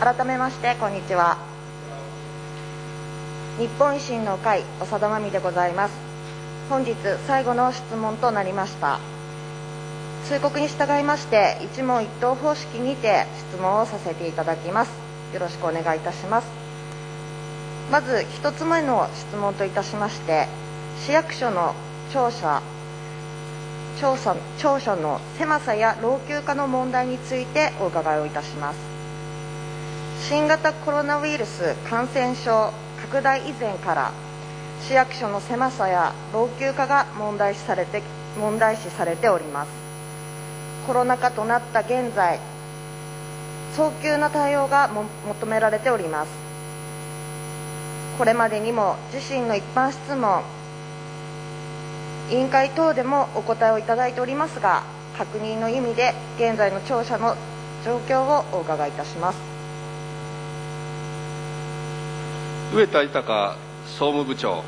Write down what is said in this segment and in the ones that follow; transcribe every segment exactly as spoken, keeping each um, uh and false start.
改めましてこんにちは。日本維新の会長田真美でございます。本日最後の質問となりました。通告に従いまして一問一答方式にて質問をさせていただきます。よろしくお願いいたします。まず一つ目の質問といたしまして、市役所の庁舎庁舎庁舎の狭さや老朽化の問題についてお伺いをいたします。新型コロナウイルス感染症拡大以前から市役所の狭さや老朽化が問題視されて問題視されております。コロナ禍となった現在、早急な対応がも求められております。これまでにも自身の一般質問、委員会等でもお答えをいただいておりますが、確認の意味で現在の庁舎の状況をお伺いいたします。 植田豊総務部長。 はい、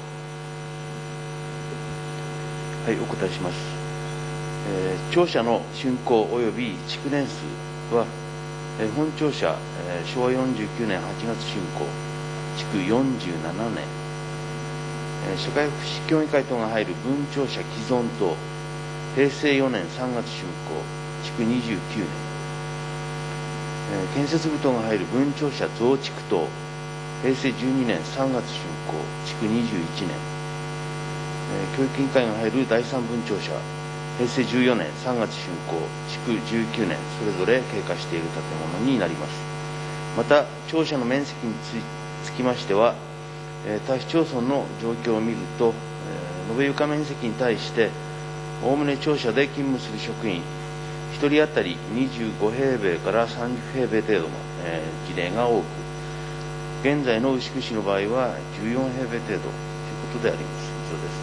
お答えします。えー、庁舎の竣工及び築年数は、えー、本庁舎、えー、しょうわよんじゅうきゅうねんはちがつ竣工、築よんじゅうななねん、えー、社会福祉協議会等が入る分庁舎既存とへいせいよねんさんがつ竣工、築にじゅうきゅうねん、えー、建設部等が入る分庁舎増築等へいせいじゅうにねんさんがつ竣工、築にじゅういちねん、えー、教育委員会が入るだいさん分庁舎へいせいじゅうよねんさんがつ竣工、築じゅうきゅうねん、それぞれ経過している建物になります。また庁舎の面積につきましては、えー、他市町村の状況を見ると、えー、延べ床面積に対しておおむね庁舎で勤務する職員ひとり当たりにじゅうごへいべいからさんじゅうへいべい程度の、えー、事例が多く、現在の牛久市の場合はじゅうよんへいべい程度ということであります。以上です。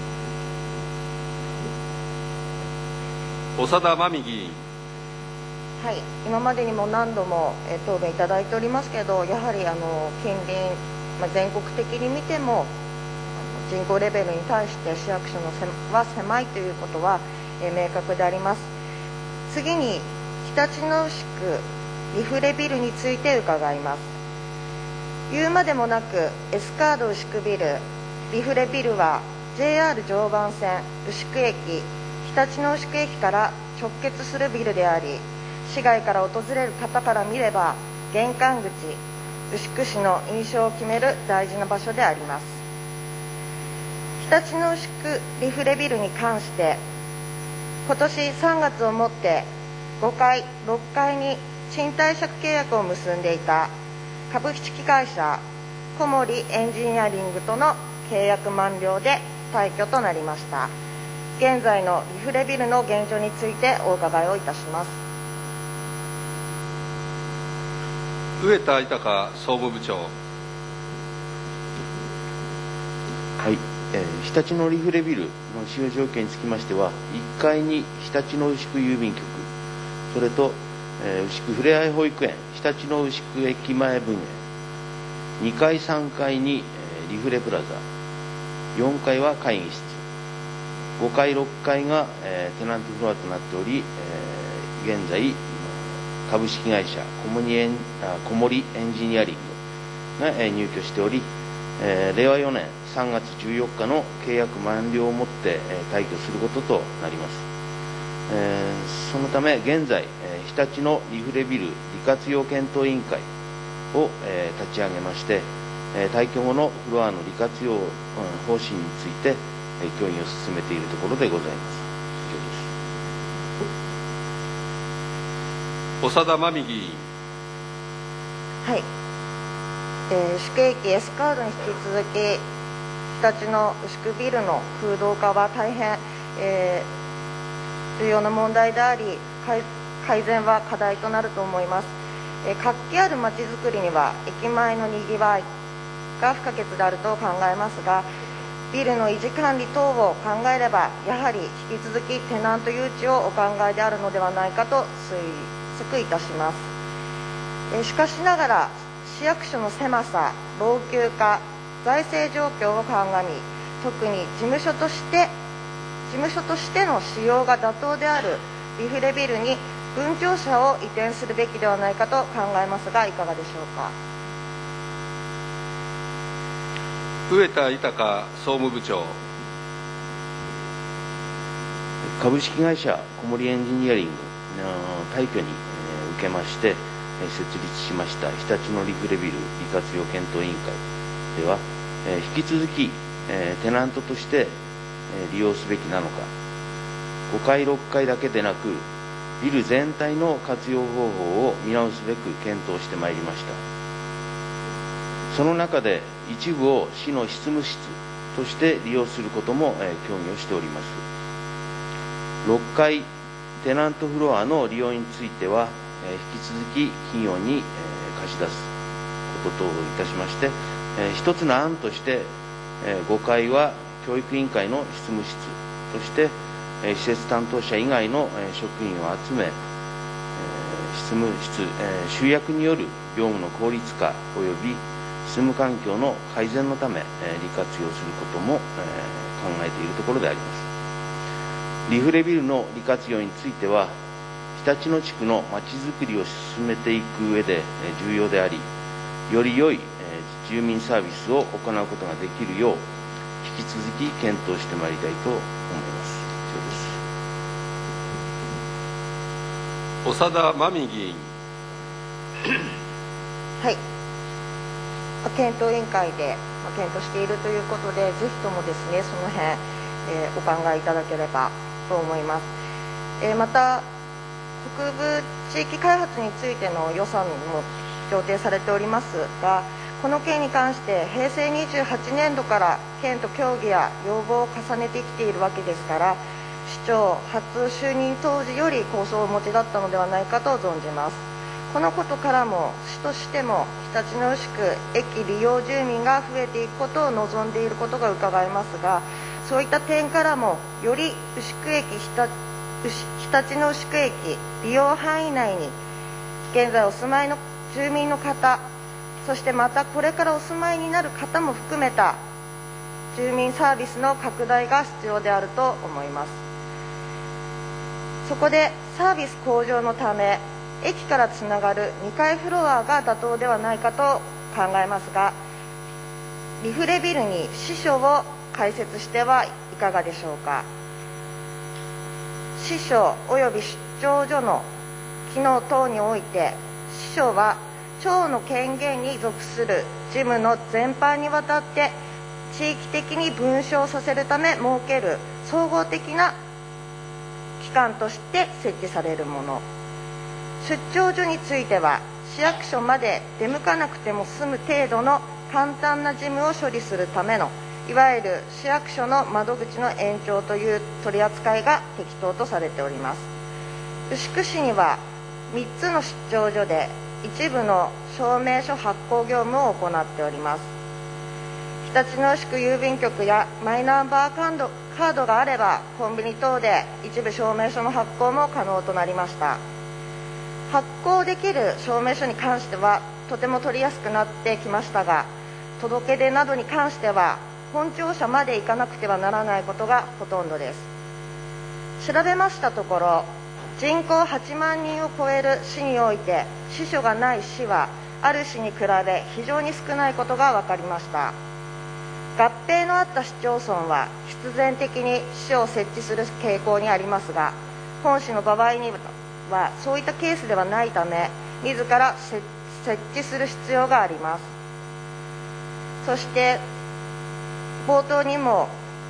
長田真美議員。 はい、今までにも何度も、えー、答弁いただいておりますけど、やはりあの近隣、まあ、全国的に見ても人口レベルに対して市役所のせは狭いということは、えー、明確であります。次に常陸の牛区リフレビルについて伺います。言うまでもなくエスカード牛久ビルリフレビルは ジェイアール 常磐線牛久駅常陸の牛久駅から直結するビルであり、市外から訪れる方から見れば玄関口牛久市の印象を決める大事な場所であります。常陸の牛久リフレビルに関して今年さんがつをもってごかいろっかいに賃貸借契約を結んでいた株式会社小森エンジニアリングとの契約満了で退去となりました。現在のリフレビルの現状についてお伺いをいたします。 植田豊総務部長。 はい、えー、日立のリフレビルの使用条件につきましては、いっかいに日立の牛久郵便局、それと、えー、牛久ふれあい保育園日立の牛久駅前分園、にかいさんがいに、えー、リフレプラザ、よんかいは会議室、ごかいろっかいが、えー、テナントフロアとなっており、えー、現在株式会社小森エン小森エンジニアリングが、えー、入居しており、えー、れいわよねんさんがつじゅうよっかの契約満了をもって、えー、退去することとなります。えー、そのため現在、えー、日立のリフレビル利活用検討委員会を、えー、立ち上げまして、えー、退去後のフロアの利活用、うん、方針について、えー、協議を進めているところでございます。 長田真美議員。 はい、えー、牛久駅エスカードに引き続き日立の牛久ビルの空洞化は大変、えー、重要な問題であり、改善は課題となると思います。えー、活気あるまちづくりには駅前のにぎわいが不可欠であると考えますが、ビルの維持管理等を考えればやはり引き続きテナント誘致をお考えであるのではないかと推測いたします。えー、しかしながら市役所の狭さ、老朽化、財政状況を鑑み、特に事務所として事務所としての使用が妥当であるリフレビルに分庁舎を移転するべきではないかと考えますが、いかがでしょうか。 上田豊総務部長。 株式会社小森エンジニアリング退去に受けまして設立しました日立のリフレビル利活用検討委員会では、引き続きテナントとして利用すべきなのか、ごかいろっかいだけでなくビル全体の活用方法を見直すべく検討してまいりました。その中で一部を市の執務室として利用することも協議をしております。ろっかいテナントフロアの利用については引き続き企業に貸し出すことといたしまして、一つの案としてごかいは教育委員会の執務室として施設担当者以外の職員を集め、執務室集約による業務の効率化および執務環境の改善のため利活用することも考えているところであります。リフレビルの利活用については、日立野地区のまちづくりを進めていく上で重要であり、より良い住民サービスを行うことができるよう引き続き検討してまいりたいと思います。 以上です。長田真美議員。 はい、検討委員会で検討しているということで、ぜひともですね、その辺、えー、お考えいただければと思います。えー、また北部地域開発についての予算も協定されておりますが、この件に関して平成にじゅうはちねんどから県と協議や要望を重ねてきているわけですから、市長初就任当時より構想をお持ちだったのではないかと存じます。このことからも市としても常陸の牛区駅利用住民が増えていくことを望んでいることが伺えますが、そういった点からもより牛久駅日立の牛久駅利用範囲内に現在お住まいの住民の方、そしてまたこれからお住まいになる方も含めた住民サービスの拡大が必要であると思います。そこでサービス向上のため駅からつながるにかいフロアが妥当ではないかと考えますが、リフレビルに支所を開設してはいかがでしょうか。支所および出張所の機能等において、支所は庁の権限に属する事務の全般にわたって地域的に分掌させるため設ける総合的な機関として設置されるもの。出張所については市役所まで出向かなくても済む程度の簡単な事務を処理するための、いわゆる市役所の窓口の延長という取り扱いが適当とされております。牛久市にはみっつの出張所で一部の証明書発行業務を行っております。日立の牛久郵便局やマイナンバーカード、カードがあればコンビニ等で一部証明書の発行も可能となりました。発行できる証明書に関してはとても取りやすくなってきましたが、届け出などに関しては本庁舎まで行かなくてはならないことがほとんどです。調べましたところ、人口はちまんにんを超える市において支所がない市はある市に比べ非常に少ないことが分かりました。合併のあった市町村は必然的に支所を設置する傾向にありますが、本市の場合にはそういったケースではないため、自ら設置する必要があります。そして冒頭にも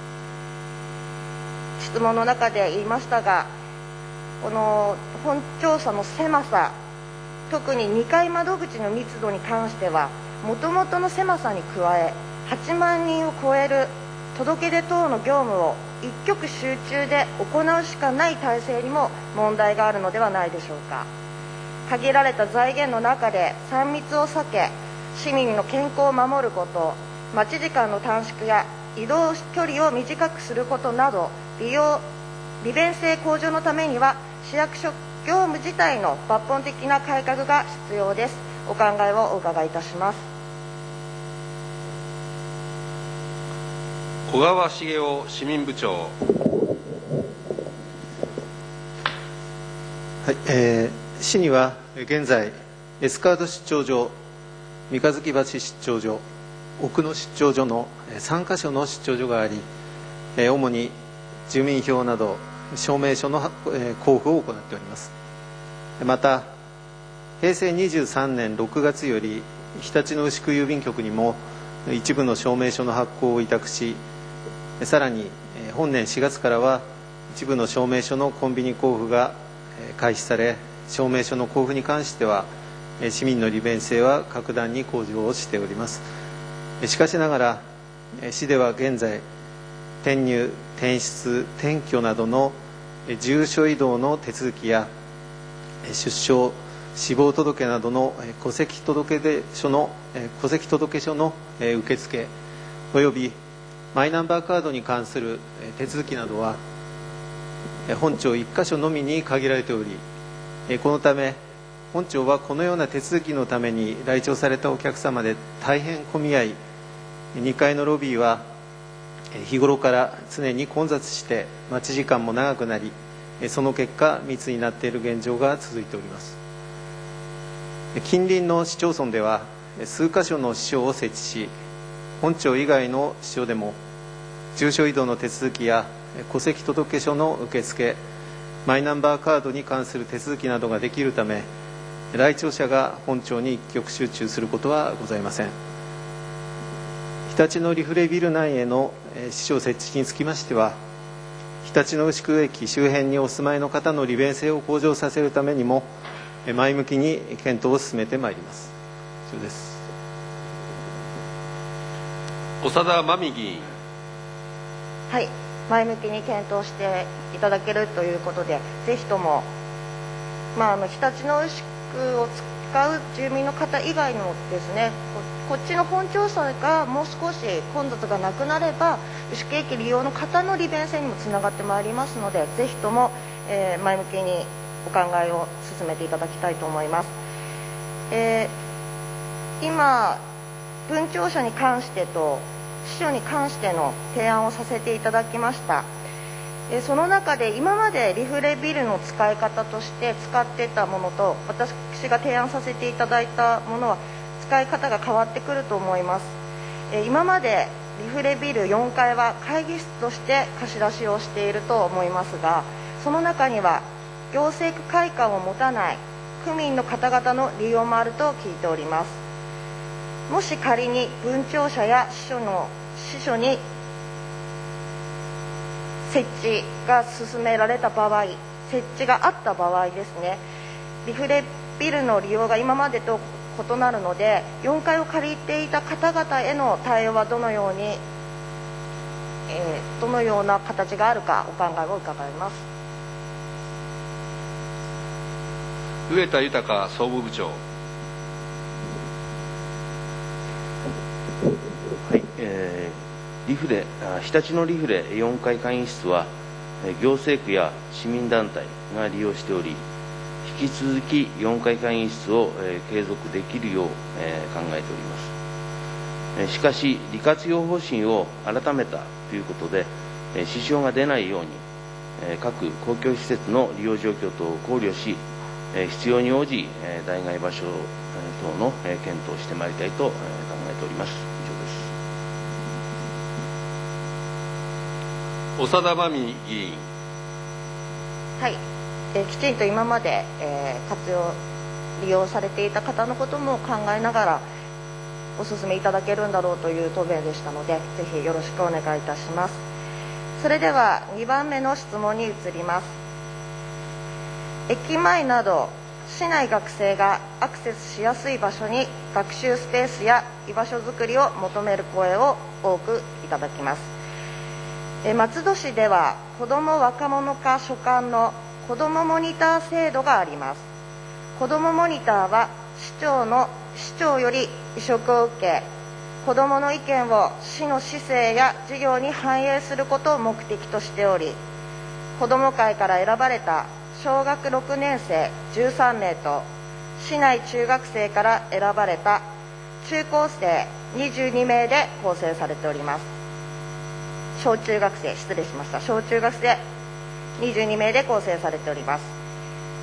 質問の中で言いましたが、この本庁舎の狭さ、特ににかい窓口の密度に関してはもともとの狭さに加えはちまんにんを超える届け出等の業務を一極集中で行うしかない体制にも問題があるのではないでしょうか。限られた財源の中でさん密を避け、市民の健康を守ること、待ち時間の短縮や移動距離を短くすることなど、利用利便性向上のためには市役所業務自体の抜本的な改革が必要です。お考えをお伺いいたします。 小川茂雄市民部長。 はい、えー、市には現在エスカード出張所、三日月橋出張所、奥野出張所のさんか所の出張所があり、主に住民票など証明書の交付を行っております。またへいせいにじゅうさんねんろくがつより常陸の牛久郵便局にも一部の証明書の発行を委託し、さらに本年しがつからは一部の証明書のコンビニ交付が開始され、証明書の交付に関しては市民の利便性は格段に向上をしております。しかしながら市では現在転入、転出、転居などの住所移動の手続きや出生、死亡届などの戸籍届書の戸籍届書の受付およびマイナンバーカードに関する手続きなどは本庁いっか所のみに限られており、このため本庁はこのような手続きのために来庁されたお客様で大変混み合い、にかいのロビーは日頃から常に混雑して待ち時間も長くなり、その結果密になっている現状が続いております。近隣の市町村では数か所の支所を設置し、本庁以外の支所でも住所移動の手続きや戸籍届書の受付、マイナンバーカードに関する手続きなどができるため、来庁者が本庁に一極集中することはございません。日立のリフレビル内への支所設置につきましては、日立の牛久駅周辺にお住まいの方の利便性を向上させるためにも前向きに検討を進めてまいります。以上です。 長田真美議員。 はい、前向きに検討していただけるということで、ぜひとも、まあ、あの日立の牛久を使う住民の方以外のですね、こ, こっちの本庁舎がもう少し混雑がなくなれば牛久駅利用の方の利便性にもつながってまいりますので、ぜひとも、えー、前向きにお考えを進めていただきたいと思います。えー、今分庁舎に関してと支所に関しての提案をさせていただきました。えー、その中で今までリフレビルの使い方として使っていたものと私が提案させていただいたものは使い方が変わってくると思います。えー、今までリフレビルよんかいは会議室として貸し出しをしていると思いますが、その中には行政区会館を持たない区民の方々の利用もあると聞いております。もし仮に分庁舎や支所の支所に設置が進められた場合、設置があった場合ですね、リフレビルの利用が今までと異なるので、よんかいを借りていた方々への対応はどのように、えー、どのような形があるかお考えを伺います。 上田豊総務部長。 はい、えー、リフレ日立のリフレよんかい会議室は行政区や市民団体が利用しており、引き続きよんかい会議室を、えー、継続できるよう、えー、考えております。えー、しかし利活用方針を改めたということで、えー、支障が出ないように、えー、各公共施設の利用状況等を考慮し、必要に応じ代替場所等の検討をしてまいりたいと考えております。以上です。 長田真美議員。 はい、えー、きちんと今まで、えー、活用利用されていた方のことも考えながらお勧めいただけるんだろうという答弁でしたので、ぜひよろしくお願いいたします。それではにばんめの質問に移ります。駅前など市内学生がアクセスしやすい場所に学習スペースや居場所づくりを求める声を多くいただきます。え松戸市では子ども若者課所管の子どもモニター制度があります。子どもモニターは市長の市長より委嘱を受け、子どもの意見を市の市政や事業に反映することを目的としており、子ども会から選ばれた小学ろくねんせいじゅうさんめいと市内中学生から選ばれた中高生にじゅうにめいで構成されております。小中学生失礼しました小中学生にじゅうにめいで構成されております。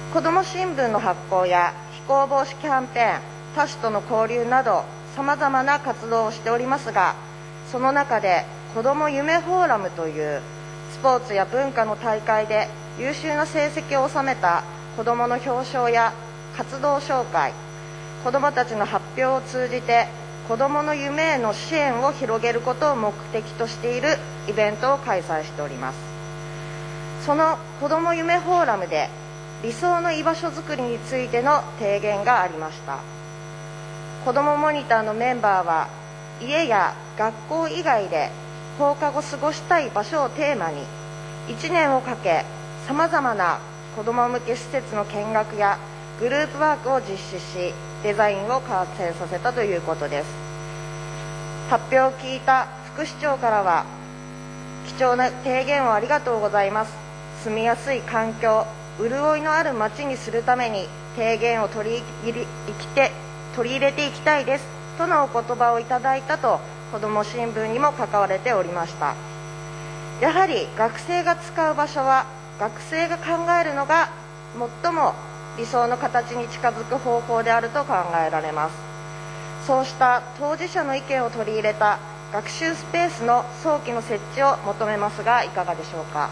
子ども新聞の発行や非行防止キャンペーン、他種との交流などさまざまな活動をしておりますが、その中で子ども夢フォーラムというスポーツや文化の大会で優秀な成績を収めた子どもの表彰や活動紹介、子どもたちの発表を通じて子どもの夢への支援を広げることを目的としているイベントを開催しております。その子ども夢フォーラムで理想の居場所づくりについての提言がありました。子どもモニターのメンバーは、家や学校以外で放課後過ごしたい場所をテーマにいちねんをかけ、さまざまな子ども向け施設の見学やグループワークを実施し、デザインを完成させたということです。発表を聞いた副市長からは、貴重な提言をありがとうございます、住みやすい環境、潤いのある街にするために提言を取り入れきて取り入れていきたいですとのお言葉をいただいたと、子ども新聞にも書かれておりました。やはり学生が使う場所は学生が考えるのが最も理想の形に近づく方法であると考えられます。そうした当事者の意見を取り入れた学習スペースの早期の設置を求めますが、いかがでしょうか。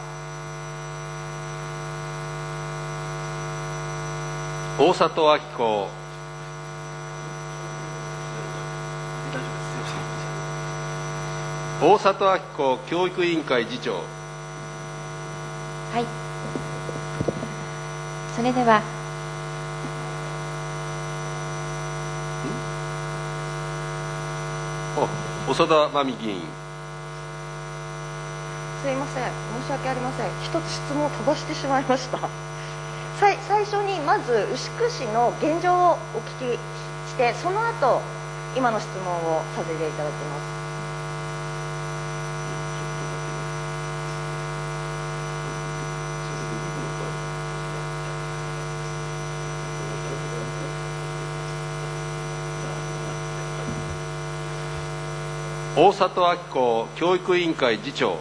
大里明子大里明子教育委員会次長。 はい、それではお長田真美議員。 すいません、申し訳ありません、一つ質問を飛ばしてしまいました最, 最初にまず牛久市の現状をお聞きして、その後今の質問をさせていただきます。 大里明子教育委員会次長。 はい、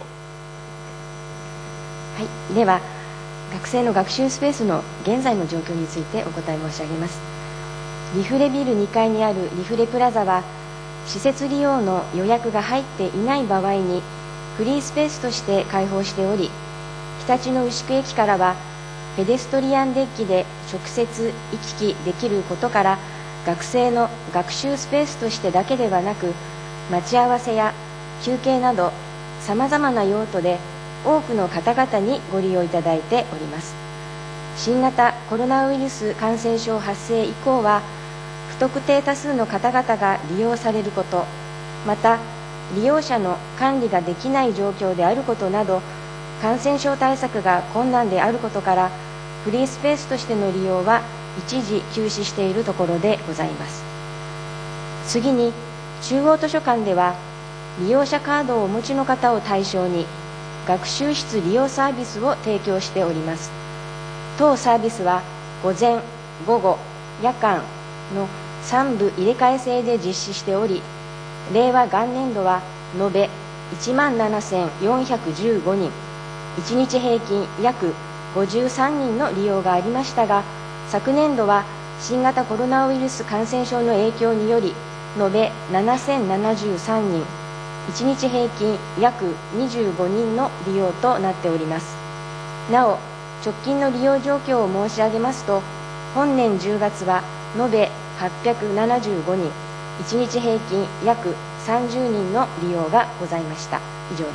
では学生の学習スペースの現在の状況についてお答え申し上げます。リフレビルにかいにあるリフレプラザは、施設利用の予約が入っていない場合にフリースペースとして開放しており、常陸の牛久駅からはペデストリアンデッキで直接行き来できることから、学生の学習スペースとしてだけではなく、待ち合わせや休憩などさまざまな用途で多くの方々にご利用いただいております。新型コロナウイルス感染症発生以降は、不特定多数の方々が利用されること、また利用者の管理ができない状況であることなど、感染症対策が困難であることから、フリースペースとしての利用は一時休止しているところでございます。次に、中央図書館では利用者カードをお持ちの方を対象に学習室利用サービスを提供しております。当サービスは午前、午後、夜間のさん部入れ替え制で実施しており、令和元年度は延べいちまんななせんよんひゃくじゅうごにん、いちにち平均約ごじゅうさんにんの利用がありましたが、昨年度は新型コロナウイルス感染症の影響により延べななせんななじゅうさんにん、いちにち平均約にじゅうごにんの利用となっております。なお、直近の利用状況を申し上げますと、本年じゅうがつは延べはっぴゃくななじゅうごにん、いちにち平均約さんじゅうにんの利用がございました。以上です。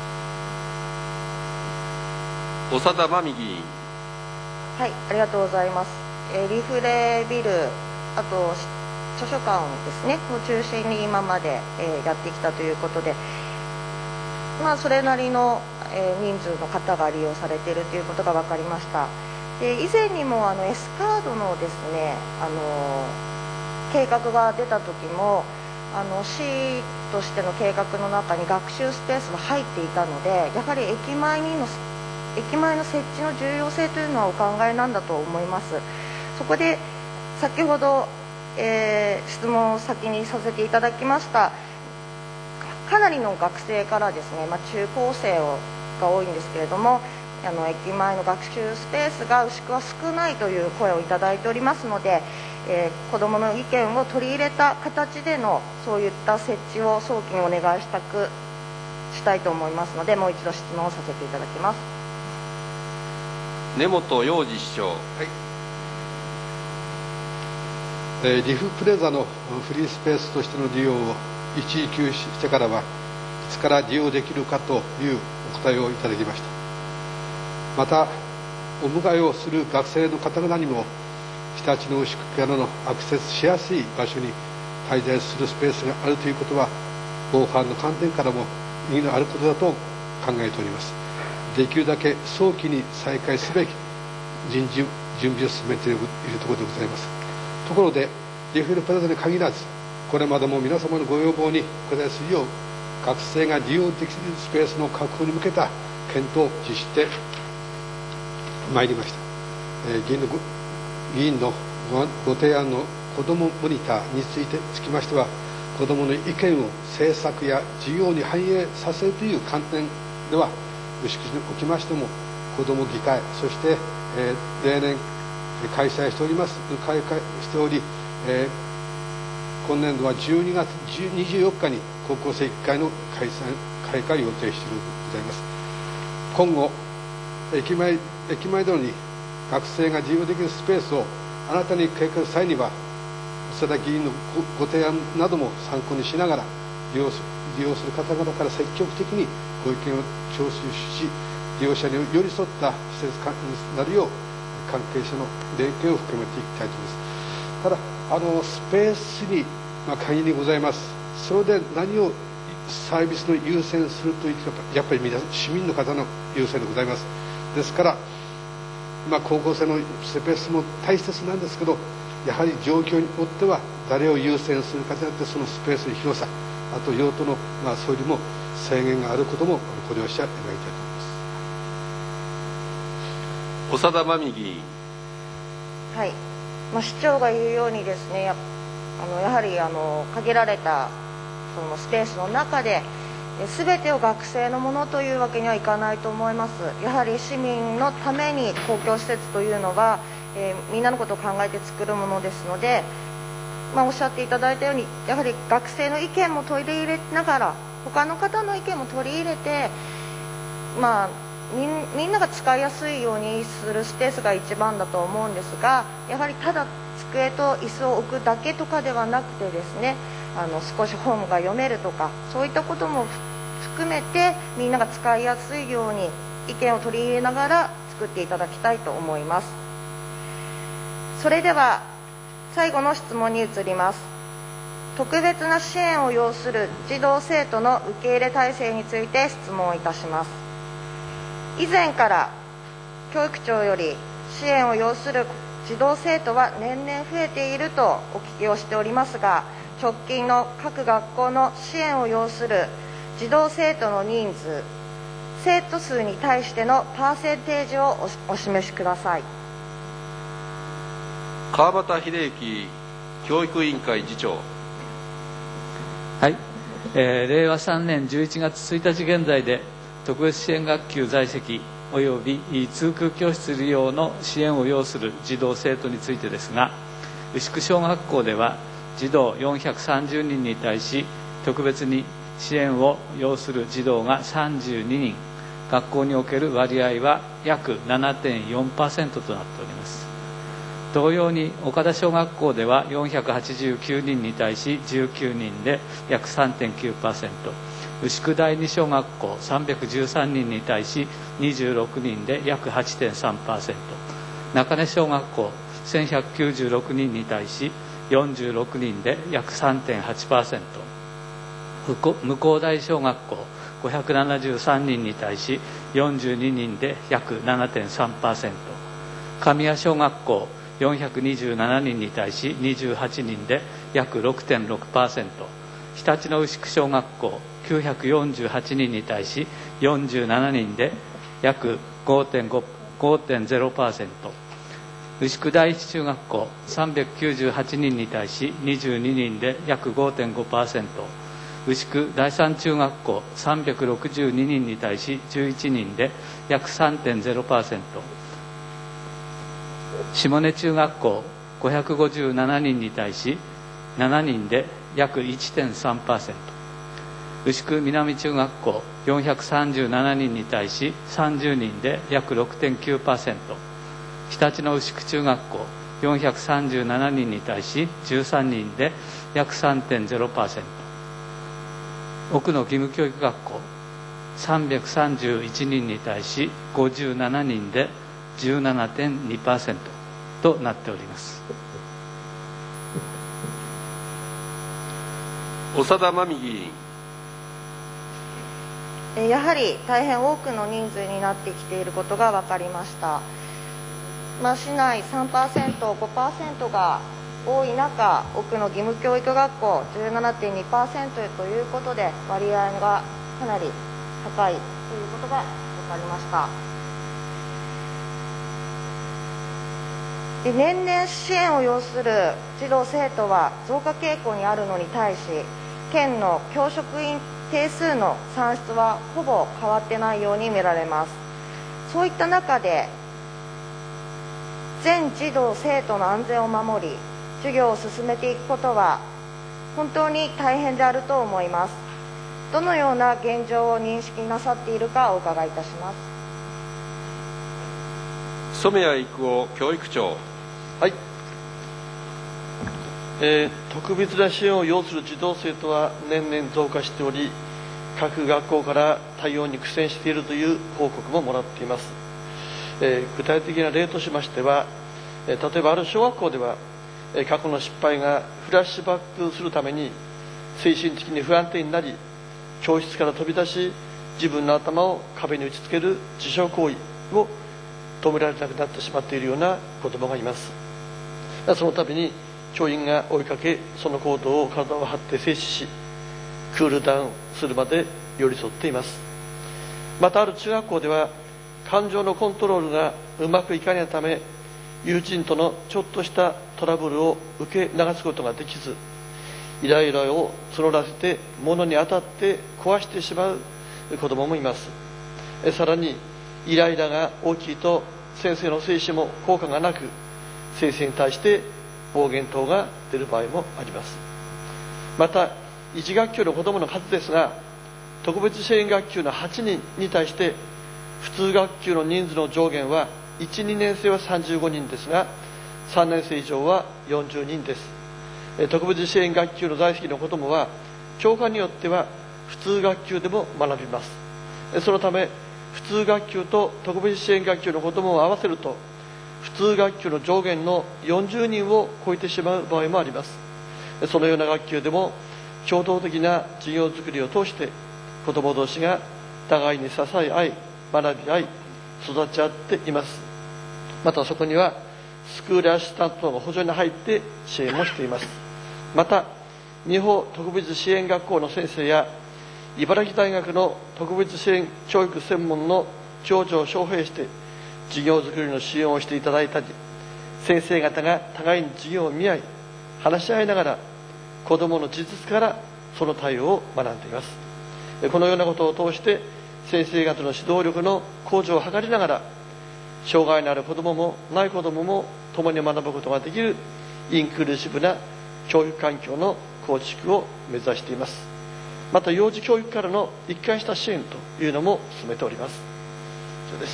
長田真美議員。 はい、ありがとうございます。えー、リフレビル、あと図書館ですねを中心に今まで、えー、やってきたということで、まあ、それなりの、えー、人数の方が利用されているということが分かりました。で、以前にもあの S カードのですね、あの計画が出た時も、あの市としての計画の中に学習スペースが入っていたので、やはり駅前にの駅前の設置の重要性というのはお考えなんだと思います。そこで先ほどえー、質問を先にさせていただきました。かなりの学生からですね、まあ、中高生をが多いんですけれども、 あの駅前の学習スペースが牛久は少ないという声をいただいておりますので、えー、子どもの意見を取り入れた形でのそういった設置を早期にお願いしたくしたいと思いますので、もう一度質問をさせていただきます。 根本洋二市長。はい。 えー、リフプレザのフリースペースとしての利用を一時休止してからはいつから利用できるかというお答えをいただきました。またお迎えをする学生の方々にも日立の牛久からのアクセスしやすい場所に滞在するスペースがあるということは防犯の観点からも意義のあることだと考えております。できるだけ早期に再開すべき人事準備を進めているところでございます。ところでリフレプラザに限らずこれまでも皆様のご要望にお答えするよう学生が利用できるスペースの確保に向けた検討を実施してまいりました。えー、議員のご議員の ご, ご提案の子どもモニターについてつきましては子どもの意見を政策や事業に反映させるという観点では牛久市におきましても子ども議会そして、えー、例年開催しております開会しており、えー、今年度はじゅうにがつにじゅうよっかに高校生議会の開催開会を予定しているございます。今後駅前駅前道に学生が利用できるスペースを新たに計画する際には細田議員の ご, ご提案なども参考にしながら利用する利用する方々から積極的にご意見を聴取し利用者に寄り添った施設管理になるよう関係者の連携を深めていきたいと思います。ただあのスペースに、まあ、限りございます。それで何をサービスの優先するというとやっぱり皆市民の方の優先でございます。ですから、まあ、高校生のスペースも大切なんですけどやはり状況によっては誰を優先するかによってそのスペースの広さあと用途の、まあ、それにも制限があることもご了承願いたいと思います。 長田真美議員。 はい、まあ、市長が言うようにですねやあのやはりあの限られたそのスペースの中で全てを学生のものというわけにはいかないと思います。やはり市民のために公共施設というのは、えー、みんなのことを考えて作るものですので、まあ、おっしゃっていただいたようにやはり学生の意見も取り入れながら他の方の意見も取り入れて、まあ、み, みんなが使いやすいようにするスペースが一番だと思うんですがやはりただ机と椅子を置くだけとかではなくてですねあの少し本が読めるとかそういったことも含めてみんなが使いやすいように意見を取り入れながら作っていただきたいと思います。それでは最後の質問に移ります。特別な支援を要する児童生徒の受け入れ体制について質問いたします。以前から教育庁より支援を要する児童生徒は年々増えているとお聞きをしておりますが直近の各学校の支援を要する児童生徒の人数生徒数に対してのパーセンテージを お, お示しください。 川端秀之教育委員会次長。 はい、えー、令和さんねんじゅういちがつついたち現在で特別支援学級在籍および通空教室利用の支援を要する児童生徒についてですが牛久小学校では児童よんひゃくさんじゅうにんに対し特別に支援を要する児童がさんじゅうににん学校における割合は約 ななてんよんパーセント となっております。同様に岡田小学校ではよんひゃくはちじゅうきゅうにんに対しじゅうきゅうにんで約 さんてんきゅうパーセント 牛久第二小学校さんびゃくじゅうさんにんに対しにじゅうろくにんで約 はちてんさんパーセント 中根小学校せんひゃくきゅうじゅうろくにんに対しよんじゅうろくにんで約 さんてんはちパーセント 向高台小学校ごひゃくななじゅうさんにんに対しよんじゅうににんで約 ななてんさんパーセント 神谷小学校よんひゃくにじゅうななにんに対しにじゅうはちにんで約 ろくてんろくパーセント 日立の牛久小学校きゅうひゃくよんじゅうはちにんに対しよんじゅうななにんで約 ごてんゼロパーセント 牛久第一中学校さんびゃくきゅうじゅうはちにんに対しにじゅうににんで約 ごてんごパーセント牛久第三中学校さんびゃくろくじゅうににんに対しじゅういちにんで約 さんてんゼロパーセント、 下根中学校ごひゃくごじゅうななにんに対ししちにんで約 いってんさんパーセント、 牛久南中学校よんひゃくさんじゅうななにんに対しさんじゅうにんで約 ろくてんきゅうパーセント、 常陸の牛久中学校よんひゃくさんじゅうななにんに対しじゅうさんにんで約 さんてんゼロパーセント、 奥野義務教育学校さんびゃくさんじゅういちにんに対しごじゅうななにんで じゅうななてんにパーセント となっております。 長田真美議員。 やはり大変多くの人数になってきていることが分かりました。まあ、市内 さんパーセント、ごパーセント が多い中、奥の義務教育学校 じゅうななてんにパーセント ということで割合がかなり高いということが分かりました。で、年々支援を要する児童生徒は増加傾向にあるのに対し、県の教職員定数の算出はほぼ変わってないように見られます。そういった中で全児童生徒の安全を守り授業を進めていくことは本当に大変であると思います。どのような現状を認識なさっているかお伺いいたします。 染谷育夫教育長。 はい、えー、特別な支援を要する児童生徒は年々増加しており、各学校から対応に苦戦しているという報告ももらっています。えー、具体的な例としましては、えー、例えばある小学校では、えー、過去の失敗がフラッシュバックするために精神的に不安定になり、教室から飛び出し自分の頭を壁に打ちつける自傷行為を止められなくなってしまっているような子どもがいます。その度に教員が追いかけ、その行動を体を張って制止し、クールダウンするまで寄り添っています。またある中学校では感情のコントロールがうまくいかないため、友人とのちょっとしたトラブルを受け流すことができず、イライラを募らせて物に当たって壊してしまう子どももいます。さらにイライラが大きいと先生の制止も効果がなく、先生に対して暴言等が出る場合もあります。またいち学級の子どもの数ですが、特別支援学級のはちにんに対して普通学級の人数の上限はいち、にねん生はさんじゅうごにんですが、さんねん生以上はよんじゅうにんです。特別支援学級の在籍の子どもは教科によっては普通学級でも学びます。そのため普通学級と特別支援学級の子どもを合わせると、普通学級の上限のよんじゅうにんを超えてしまう場合もあります。そのような学級でも共同的な授業づくりを通して子ども同士が互いに支え合い、学び合い、育ち合っています。またそこにはスクールアシスタントの補助に入って支援もしています。また美保特別支援学校の先生や茨城大学の特別支援教育専門の教授を招聘して授業づくりの支援をしていただいたり、先生方が互いに授業を見合い話し合いながら子どもの事実からその対応を学んでいます。このようなことを通して先生方の指導力の向上を図りながら、障害のある子どももない子どもも共に学ぶことができるインクルーシブな教育環境の構築を目指しています。また幼児教育からの一貫した支援というのも進めております。以上です。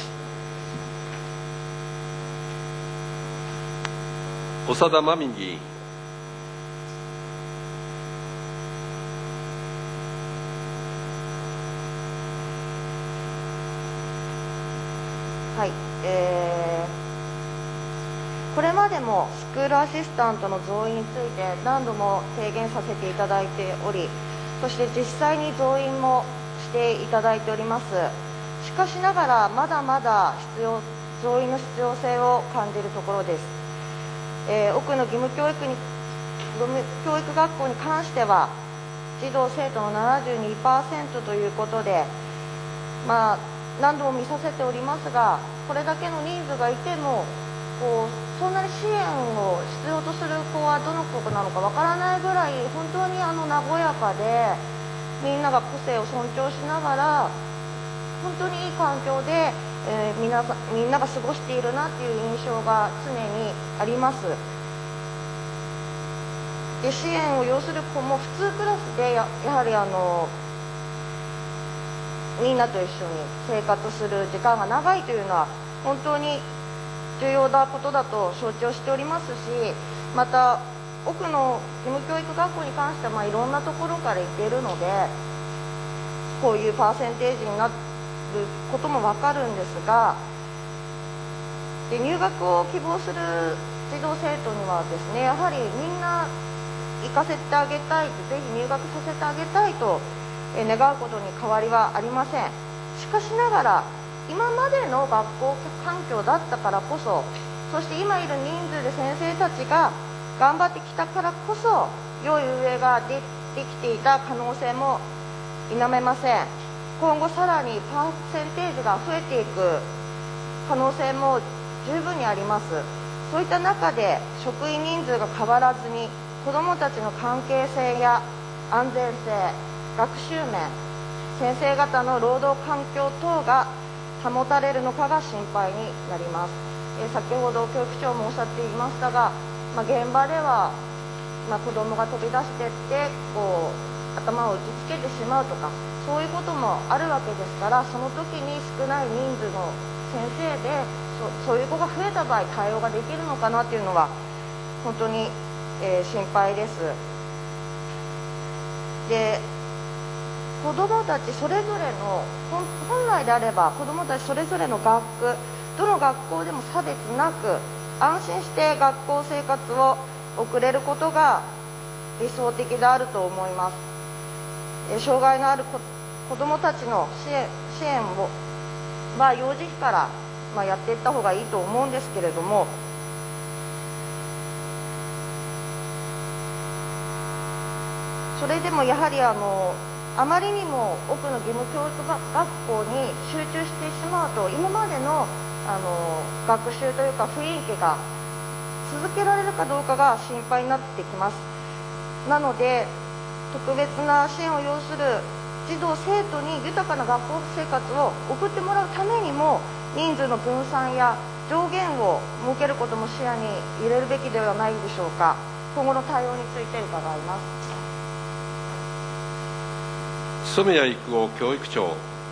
長田真美議員。 はい、えー、これまでもスクールアシスタントの増員について何度も提言させていただいており、そして実際に増員もしていただいております。しかしながらまだまだ必要増員の必要性を感じるところです。えー、奥の義務教育に義務教育学校に関しては児童生徒の ななじゅうにパーセント ということで、まあ何度も見させておりますが、これだけの人数がいてもこうそんなに支援を必要とする子はどの子なのかわからないぐらい本当にあの和やかで、 みんなが個性を尊重しながら本当にいい環境で、えー、みんなみんなが過ごしているなっていう印象が常にあります。で支援を要する子も普通クラスで や, やはりあのみんなと一緒に生活する時間が長いというのは本当に重要なことだと承知をしておりますし、また奥の義務教育学校に関しては、まあ、いろんなところから言っているのでこういうパーセンテージになることも分かるんですが、で入学を希望する児童生徒にはですね、やはりみんな行かせてあげたい、ぜひ入学させてあげたいと願うことに変わりはありません。しかしながら今までの学校環境だったからこそ、そして今いる人数で先生たちが頑張ってきたからこそ良い運営ができていた可能性も否めません。今後さらにパーセンテージが増えていく可能性も十分にあります。そういった中で職員人数が変わらずに子どもたちの関係性や安全性、学習面、先生方の労働環境等が保たれるのかが心配になります。えー、先ほど教育長もおっしゃっていましたが、まあ、現場では、まあ、子どもが飛び出していってこう頭を打ちつけてしまうとかそういうこともあるわけですから、その時に少ない人数の先生で そ, そういう子が増えた場合対応ができるのかなというのは本当に、えー、心配です。で子どもたちそれぞれの本来であれば子どもたちそれぞれの学区どの学校でも差別なく安心して学校生活を送れることが理想的であると思います。え障害のある子子どもたちの支援、支援を、まあ、幼児期から、まあ、やっていった方がいいと思うんですけれども、それでもやはりあのあまりにも多くの義務教育学校に集中してしまうと今までの、あの学習というか雰囲気が続けられるかどうかが心配になってきます。なので特別な支援を要する児童生徒に豊かな学校生活を送ってもらうためにも人数の分散や上限を設けることも視野に入れるべきではないでしょうか。今後の対応について伺います。 染谷育夫教育長。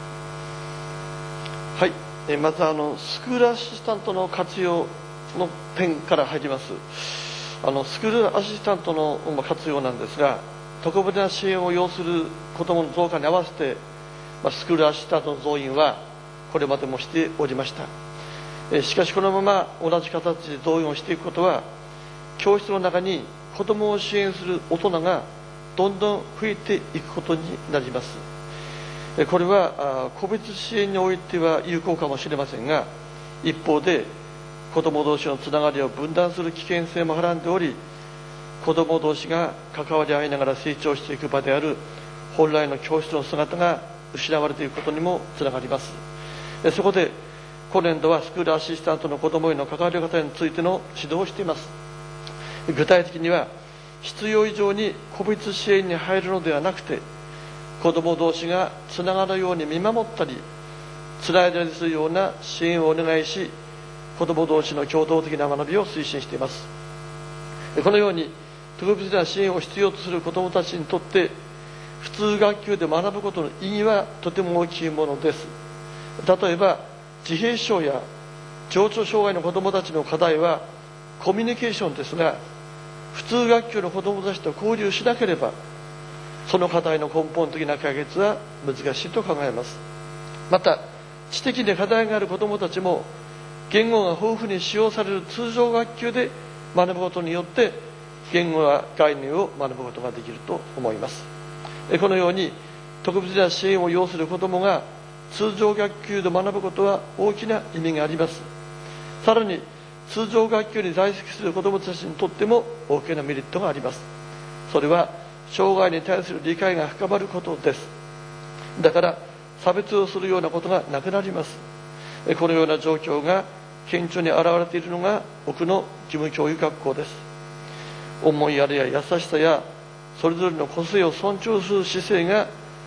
はい、えまずあのスクールアシスタントの活用の点から入ります。あのスクールアシスタントの活用なんですが、特別な支援を要する子どもの増加に合わせて、まあ、スクールアシスタントの増員はこれまでもしておりました。えしかしこのまま同じ形で増員をしていくことは教室の中に子どもを支援する大人がどんどん増えていくことになります。これは個別支援においては有効かもしれませんが、一方で子ども同士のつながりを分断する危険性もはらんでおり、子ども同士が関わり合いながら成長していく場である本来の教室の姿が失われていくことにもつながります。そこで今年度はスクールアシスタントの子どもへの関わり方についての指導をしています。具体的には必要以上に個別支援に入るのではなくて、子ども同士がつながるように見守ったりつないだりするような支援をお願いし、子ども同士の共同的な学びを推進しています。このように特別な支援を必要とする子どもたちにとって普通学級で学ぶことの意義はとても大きいものです。例えば自閉症や情緒障害の子どもたちの課題はコミュニケーションですが、普通学級の子どもたちと交流しなければその課題の根本的な解決は難しいと考えます。また知的に課題がある子どもたちも言語が豊富に使用される通常学級で学ぶことによって言語や概念を学ぶことができると思います。このように特別な支援を要する子どもが通常学級で学ぶことは大きな意味があります。さらに通常学級に在籍する子どもたちにとっても大きなメリットがあります。それは障害に対する理解が深まることです。だから差別をするようなことがなくなります。このような状況が顕著に現れているのが奥の義務教育学校です。思いやりや優しさやそれぞれの個性を尊重する姿勢が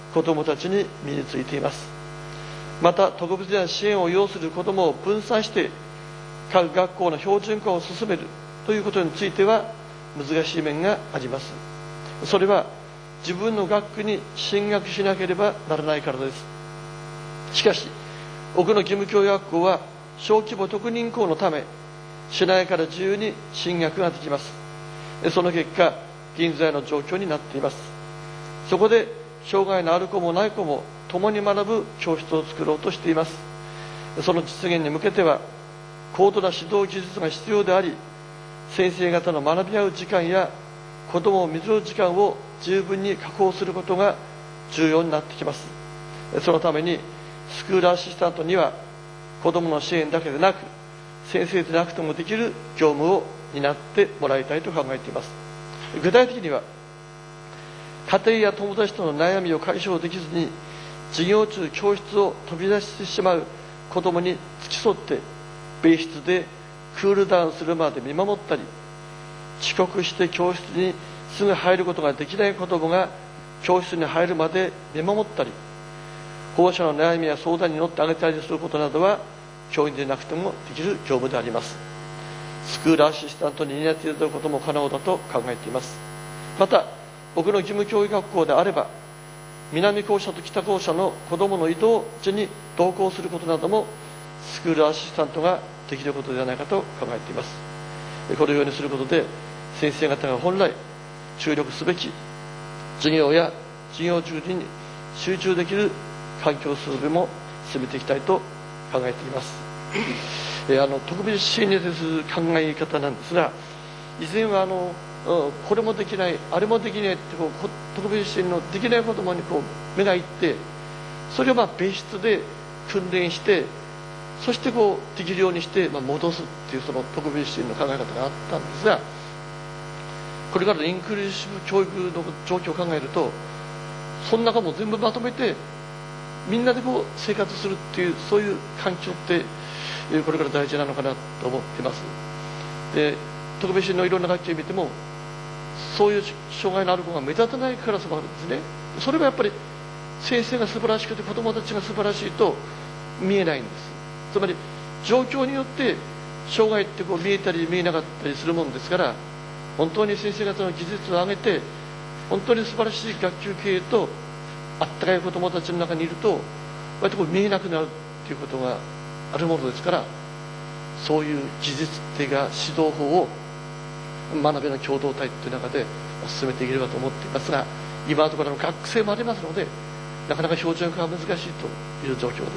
子どもたちに身についています。また特別な支援を要する子どもを分散して各学校の標準化を進めるということについては難しい面があります。それは自分の学区に進学しなければならないからです。しかし奥の義務教育学校は小規模特任校のため市内から自由に進学ができます。その結果現在の状況になっています。そこで障害のある子もない子も共に学ぶ教室を作ろうとしています。その実現に向けては高度な指導技術が必要であり、先生方の学び合う時間や子どもを見る時間を十分に確保することが重要になってきます。そのためにスクールアシスタントには子どもの支援だけでなく先生でなくてもできる業務を担ってもらいたいと考えています。具体的には家庭や友達との悩みを解消できずに授業中教室を飛び出してしまう子どもに付き添って別室でクールダウンするまで見守ったり、遅刻して教室にすぐ入ることができない子どもが教室に入るまで見守ったり、保護者の悩みや相談に乗ってあげたりすることなどは教員でなくてもできる業務であります。スクールアシスタントに担っていただくことも可能だと考えています。また僕の義務教育学校であれば南校舎と北校舎の子どもの移動時に同行することなどもスクールアシスタントができることではないかと考えています。このようにすることで先生方が本来注力すべき授業や授業中に集中できる環境整備も進めていきたいと考えています。えあの特別支援に対する考え方なんですが、以前はあのこれもできないあれもできないってこう特別支援のできない子どもにこう目がいって、それをまあ別室で訓練して、そしてこうできるようにしてまあ戻すっていうその特別支援の考え方があったんですが、これからのインクルーシブ教育の状況を考えると、その中も全部まとめてみんなでこう生活するっていうそういう環境ってこれから大事なのかなと思っています。で特別支援のいろんな学級を見てもそういう障害のある子が目立たないクラスもあるんですね。それはやっぱり先生が素晴らしくて子どもたちが素晴らしいと見えないんです。つまり状況によって障害ってこう見えたり見えなかったりするもんですから、本当に先生方の技術を上げて本当に素晴らしい学級経営とあったかい子どもたちの中にいると割とこう見えなくなるっていうことがあるものですから、そういう技術っていうか指導法を学びの共同体という中で進めていければと思っていますが、今のところの学生もありますのでなかなか標準化は難しいという状況です。以上です。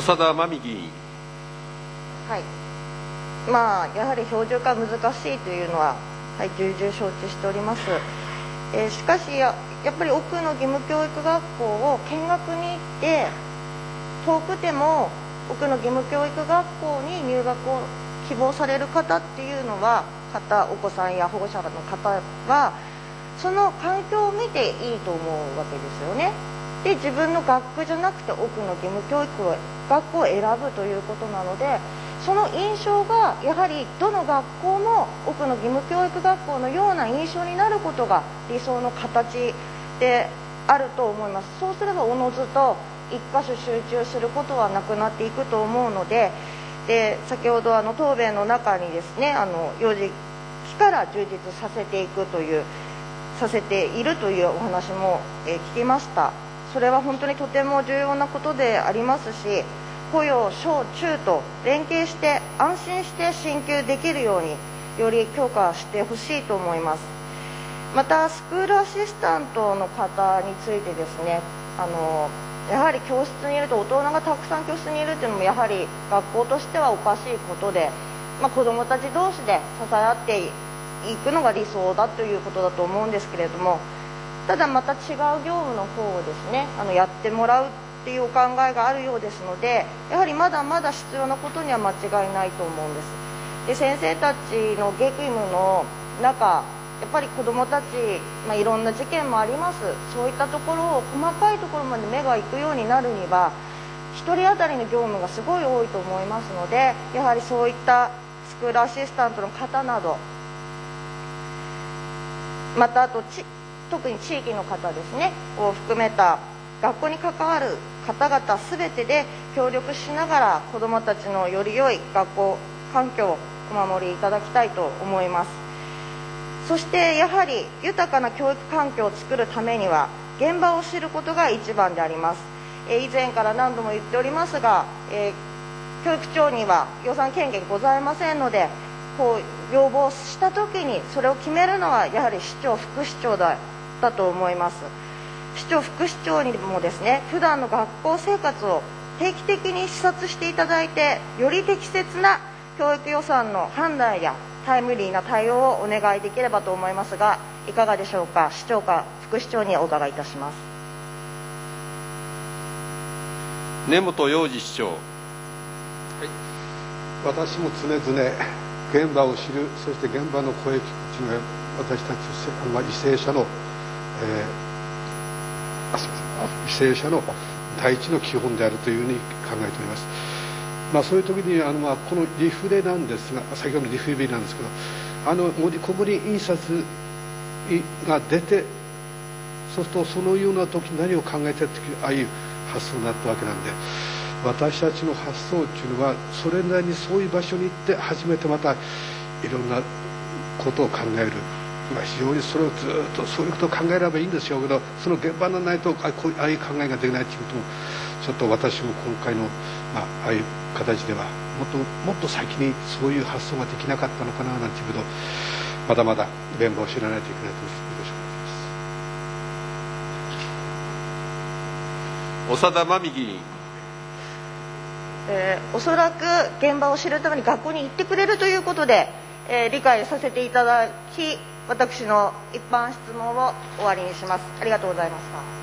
長田真美議員。 はい、まあやはり標準化難しいというのは、はい、重々承知しております。えー、しかし や, やっぱり奥の義務教育学校を見学に行って遠くても奥の義務教育学校に入学を希望される方っていうのは方お子さんや保護者の方はその環境を見ていいと思うわけですよね。で自分の学区じゃなくて奥の義務教育学校を選ぶということなので、その印象がやはりどの学校も奥の義務教育学校のような印象になることが理想の形であると思います。そうすればおのずと一箇所集中することはなくなっていくと思うので、で先ほどあの答弁の中にですね、あの幼児期から充実させていくというさせているというお話も、えー、聞きました。それは本当にとても重要なことでありますし、雇用小中と連携して安心して進級できるようにより強化してほしいと思います。またスクールアシスタントの方についてですね、あのやはり教室にいると大人がたくさん教室にいるというのもやはり学校としてはおかしいことで、まあ、子どもたち同士で支え合っていくのが理想だということだと思うんですけれども、ただまた違う業務の方をですねあのやってもらうっていうお考えがあるようですので、やはりまだまだ必要なことには間違いないと思うんです。で先生たちの激務の中やっぱり子どもたち、まあ、いろんな事件もあります。そういったところを細かいところまで目が行くようになるにはひとり当たりの業務がすごい多いと思いますので、やはりそういったスクールアシスタントの方など、またあとち特に地域の方ですねを含めた学校に関わる方々すべてで協力しながら子どもたちのより良い学校環境をお守りいただきたいと思います。そしてやはり豊かな教育環境を作るためには現場を知ることが一番であります。えー、以前から何度も言っておりますが、えー、教育長には予算権限ございませんので、こう要望したときにそれを決めるのはやはり市長副市長だだと思います。市長副市長にもですね普段の学校生活を定期的に視察していただいて、より適切な教育予算の判断やタイムリーな対応をお願いできればと思いますが、いかがでしょうか。市長か副市長にお伺いいたします。 根本洋二市長。はい、 私も常々現場を知る、そして現場の声を聞くというのが私たち、まあ、為政者の、えー、あすみません、為政者の第一の基本であるというふうに考えております。まあ、そういう時にあの、まあ、このリフレなんですが、先ほどのリフレなんですけど、あの小文印刷が出て、そうするとそのような時何を考えてる時ああいう発想になったわけなんで、私たちの発想っていうのはそれなりにそういう場所に行って初めてまたいろんなことを考える、まあ、非常にそれをずっとそういうことを考えればいいんでしょうけど、その現場がないとあこうああいう考えができないということもちょっと私も今回の、まあ、ああいう形ではもっともっと先にそういう発想ができなかったのかななんていうことをまだまだ現場を知らないといけないと思います。 長田真美議員。 えー、おそらく現場を知るために学校に行ってくれるということで、えー、理解させていただき、私の一般質問を終わりにします。ありがとうございました。